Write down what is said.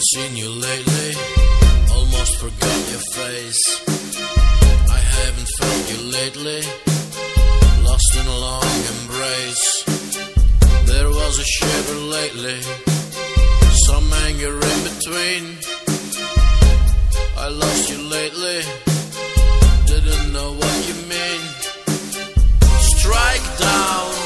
seen you lately, almost forgot your face. I haven't felt you lately, lost in a long embrace. There was a shiver lately, some anger in between. I lost you lately, didn't know what you mean. Strike down